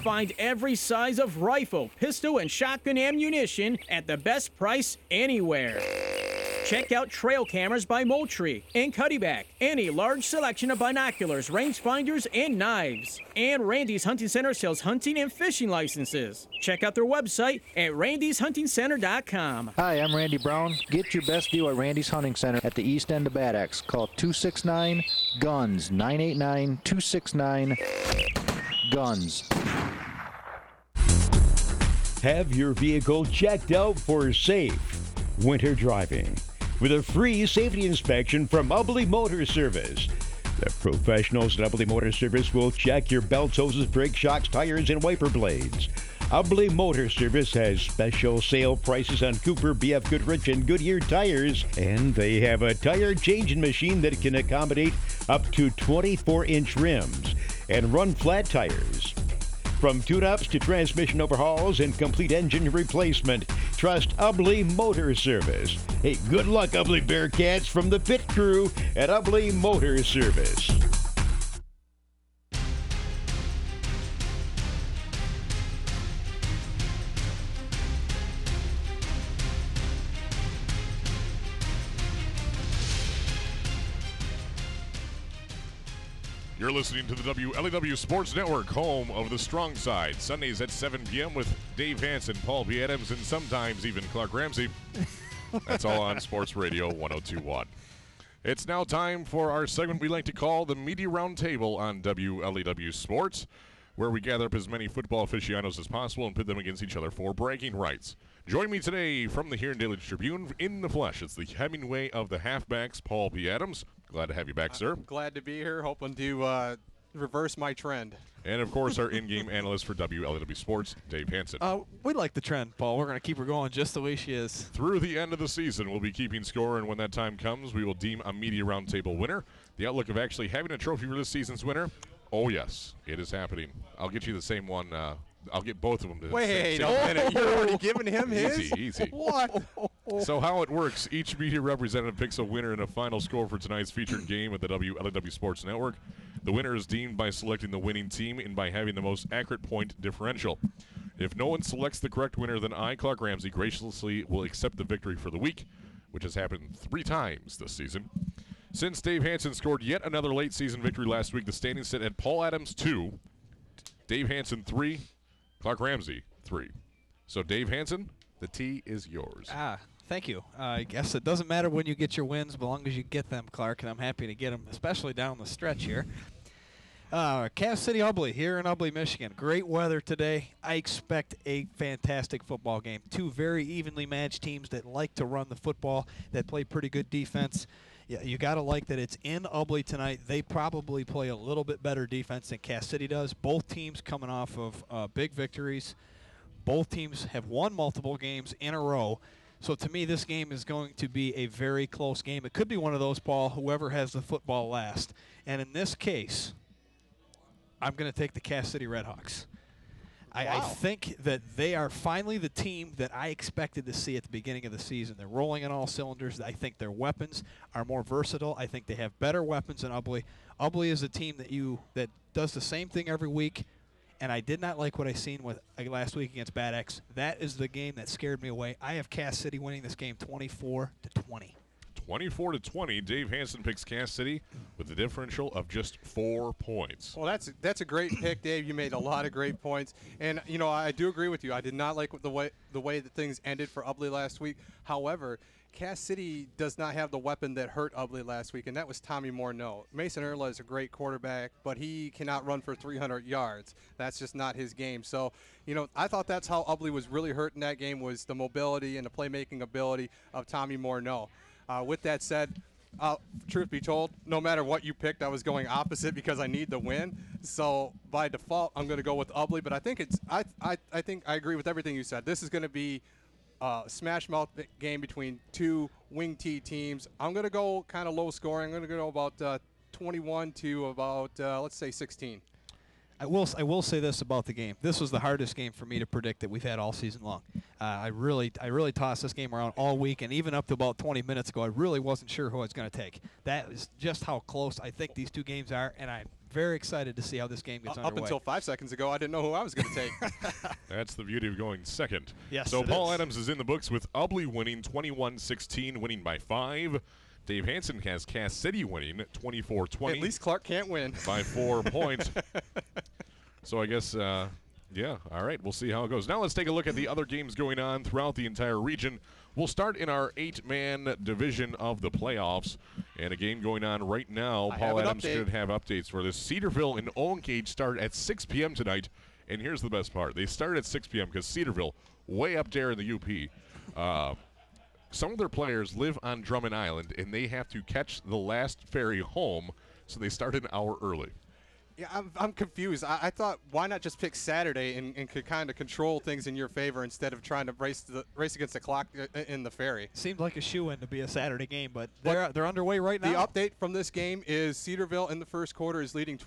find every size of rifle, pistol, and shotgun ammunition at the best price anywhere. Check out trail cameras by Moultrie and Cuddyback, and a large selection of binoculars, rangefinders, and knives. And Randy's Hunting Center sells hunting and fishing licenses. Check out their website at randyshuntingcenter.com. Hi, I'm Randy Brown. Get your best deal at Randy's Hunting Center at the east end of Bad Axe. Call 269-GUNS, 989-269-GUNS. Have your vehicle checked out for safe winter driving with a free safety inspection from Ubley Motor Service. The professionals at Ubley Motor Service will check your belts, hoses, brake shocks, tires, and wiper blades. Ubley Motor Service has special sale prices on Cooper, BF Goodrich, and Goodyear tires, and they have a tire changing machine that can accommodate up to 24-inch rims and run flat tires. From tune-ups to transmission overhauls and complete engine replacement, trust Ubley Motor Service. Hey, good luck, Ubley Bearcats, from the pit crew at Ubley Motor Service. You're listening to the WLEW Sports Network, home of the Strong Side. Sundays at 7 p.m. with Dave Hanson, Paul B. Adams, and sometimes even Clark Ramsey. That's all on Sports Radio 102.1. It's now time for our segment we like to call the Media Roundtable on WLEW Sports, where we gather up as many football aficionados as possible and pit them against each other for bragging rights. Join me today from the Huron Daily Tribune in the flesh. It's the Hemingway of the halfbacks, Paul B. Adams. Glad to have you back, sir. I'm glad to be here, hoping to reverse my trend. And, of course, our in-game analyst for WLEW Sports, Dave Hanson. We like the trend, Paul. We're going to keep her going just the way she is. Through the end of the season, we'll be keeping score, and when that time comes, we will deem a Media Roundtable winner. The outlook of actually having a trophy for this season's winner, oh, yes, it is happening. I'll get you the same one. I'll get both of them. Wait a minute. You're already giving him his? Easy. What? So how it works, each media representative picks a winner and a final score for tonight's featured game at the WLEW Sports Network. The winner is deemed by selecting the winning team and by having the most accurate point differential. If no one selects the correct winner, then I, Clark Ramsey, graciously will accept the victory for the week, which has happened 3 times this season. Since Dave Hanson scored yet another late season victory last week, the standings sit at Paul Adams 2, Dave Hanson 3, Clark Ramsey 3. So Dave Hanson, the tee is yours. Thank you. I guess it doesn't matter when you get your wins, as long as you get them, Clark, and I'm happy to get them, especially down the stretch here. Cass City Ubley here in Ubley, Michigan. Great weather today. I expect a fantastic football game. 2 very evenly matched teams that like to run the football, that play pretty good defense. Yeah, you got to like that it's in Ubley tonight. They probably play a little bit better defense than Cass City does. Both teams coming off of big victories. Both teams have won multiple games in a row. So to me, this game is going to be a very close game. It could be one of those, Paul, whoever has the football last. And in this case, I'm going to take the Cass City Redhawks. I think that they are finally the team that I expected to see at the beginning of the season. They're rolling on all cylinders. I think their weapons are more versatile. I think they have better weapons than Ubley. Ubley is a team that does the same thing every week, and I did not like what I seen with last week against Bad Axe. That is the game that scared me away. I have Cass City winning this game 24-20. 24-20, Dave Hanson picks Cass City with a differential of just 4 points. Well, that's a great pick, Dave. You made a lot of great points, and I do agree with you. I did not like the way that things ended for Ubley last week. However, Cass City does not have the weapon that hurt Ubley last week, and that was Tommy Morneau. Mason Erla is a great quarterback, but he cannot run for 300 yards. That's just not his game. So, I thought that's how Ubley was really hurt in that game, was the mobility and the playmaking ability of Tommy Morneau. With that said, truth be told, no matter what you picked, I was going opposite because I need the win. So by default, I'm going to go with Ubley. But I think I think I agree with everything you said. This is going to be a smash mouth game between 2 wing T teams. I'm going to go kind of low scoring. I'm going to go about 21 to about let's say 16. I will say this about the game. This was the hardest game for me to predict that we've had all season long. I really tossed this game around all week, and even up to about 20 minutes ago, I really wasn't sure who I was going to take. That is just how close I think these 2 games are, and I'm very excited to see how this game gets underway. Up until 5 seconds ago, I didn't know who I was going to take. That's the beauty of going second. Yes, so it Paul is. Adams is in the books with Ubly winning 21-16, winning by 5. Dave Hansen has Cass City winning 24-20. At least Clark can't win. By 4 points. So I guess, yeah, all right, we'll see how it goes. Now let's take a look at the other games going on throughout the entire region. We'll start in our 8-man division of the playoffs, and a game going on right now. Paul Adams should have updates for this. Cedarville and Owen-Cage start at 6 p.m. tonight, and here's the best part. They start at 6 p.m. because Cedarville, way up there in the UP, some of their players live on Drummond Island, and they have to catch the last ferry home, so they start an hour early. Yeah, I'm confused. I thought, why not just pick Saturday and could kind of control things in your favor instead of trying to race against the clock in the ferry? Seemed like a shoe-in to be a Saturday game, but they're underway right now. The update from this game is Cedarville in the first quarter is leading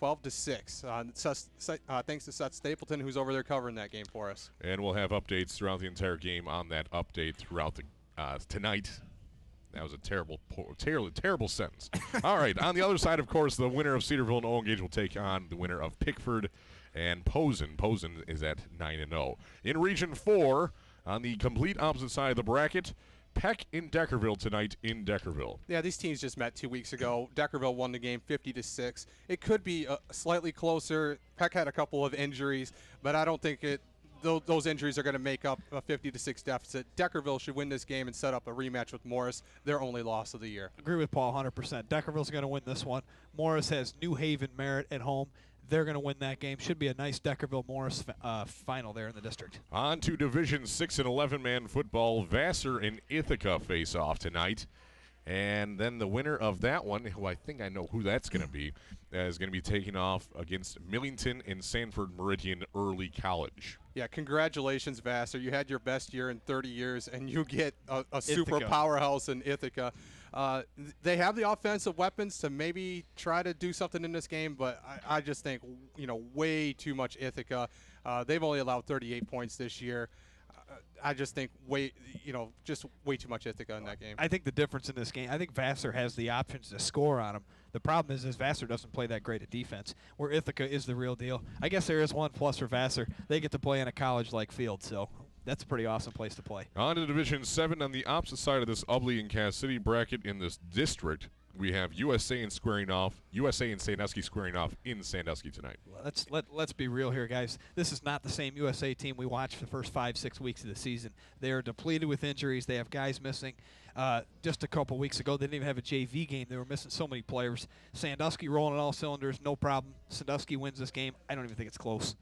12-6. Thanks to Seth Stapleton, who's over there covering that game for us. And we'll have updates throughout the entire game on that update throughout the tonight. That was a terrible sentence. All right, on the other side, of course, the winner of Cedarville and Owen-Gage will take on the winner of Pickford and Posen. Posen is at 9-0. In Region 4, on the complete opposite side of the bracket, Peck in Deckerville tonight in Deckerville. Yeah, these teams just met 2 weeks ago. Deckerville won the game 50-6. It could be slightly closer. Peck had a couple of injuries, but I don't think those injuries are going to make up a 50-6 deficit. Deckerville should win this game and set up a rematch with Morris, their only loss of the year. Agree with Paul 100%. Deckerville's going to win this one. Morris has New Haven Merritt at home. They're going to win that game. Should be a nice Deckerville-Morris final there in the district. On to Division 6 and 11-man football. Vassar and Ithaca face off tonight. And then the winner of that one, who I think I know who that's going to be, is going to be taking off against Millington and Sanford Meridian Early College. Yeah, congratulations, Vassar. You had your best year in 30 years, and you get a super powerhouse in Ithaca. They have the offensive weapons to maybe try to do something in this game, but I just think, way too much Ithaca. They've only allowed 38 points this year. I just think just way too much Ithaca in that game. I think the difference in this game, I think Vassar has the options to score on them. The problem is Vassar doesn't play that great at defense, where Ithaca is the real deal. I guess there is one plus for Vassar. They get to play in a college-like field, so that's a pretty awesome place to play. On to Division 7 on the opposite side of this Ubly and Cass City bracket in this district. We have USA and Sandusky squaring off in Sandusky tonight. Let's be real here, guys. This is not the same USA team we watched for the first 5-6 weeks of the season. They are depleted with injuries. They have guys missing. Just a couple weeks ago, they didn't even have a JV game. They were missing so many players. Sandusky rolling on all cylinders, no problem. Sandusky wins this game. I don't even think it's close.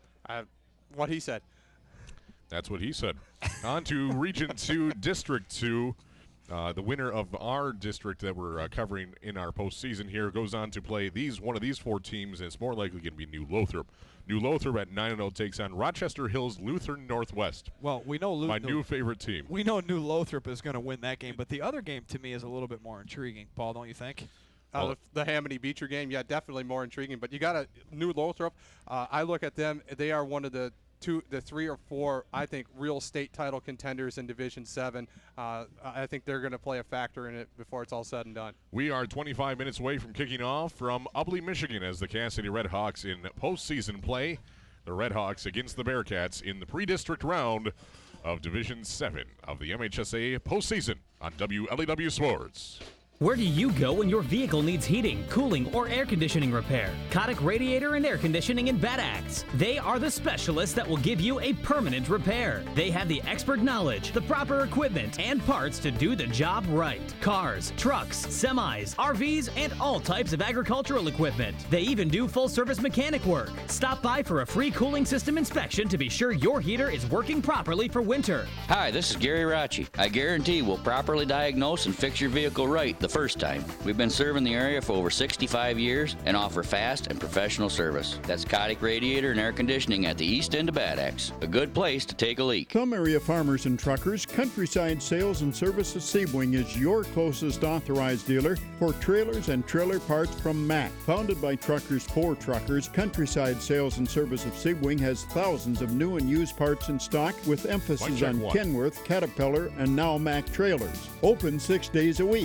What he said. That's what he said. On to Region 2, District 2. The winner of our district that we're covering in our postseason here goes on to play one of these 4 teams, and it's more likely going to be New Lothrop. New Lothrop at 9-0 takes on Rochester Hills Lutheran Northwest. Well, we know my new favorite team. We know New Lothrop is going to win that game, but the other game to me is a little bit more intriguing. Paul, don't you think? The Hammoney Beecher game, yeah, definitely more intriguing. But you got New Lothrop. I look at them; they are one of the 3 or 4, I think, real state title contenders in Division 7. I think they're going to play a factor in it before it's all said and done. We are 25 minutes away from kicking off from Ubly, Michigan, as the Cass City Redhawks in postseason play. The Redhawks against the Bearcats in the pre-district round of Division 7 of the MHSA postseason on WLEW Sports. Where do you go when your vehicle needs heating, cooling, or air conditioning repair? Kotick Radiator and Air Conditioning in Bad Axe. They are the specialists that will give you a permanent repair. They have the expert knowledge, the proper equipment, and parts to do the job right. Cars, trucks, semis, RVs, and all types of agricultural equipment. They even do full-service mechanic work. Stop by for a free cooling system inspection to be sure your heater is working properly for winter. Hi, this is Gary Racci. I guarantee we'll properly diagnose and fix your vehicle right the first time. We've been serving the area for over 65 years and offer fast and professional service. That's Kotick Radiator and Air Conditioning at the east end of Bad Axe. A good place to take a leak. Some area farmers and truckers, Countryside Sales and Service of Sebring is your closest authorized dealer for trailers and trailer parts from Mack. Founded by truckers for truckers, Countryside Sales and Service of Sebring has thousands of new and used parts in stock with emphasis on Kenworth, Caterpillar, and now Mack trailers. Open 6 days a week. Visit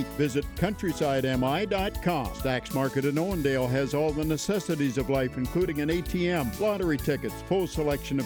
CountrysideMI.com. Stacks Market in Owendale has all the necessities of life, including an ATM, lottery tickets, full selection of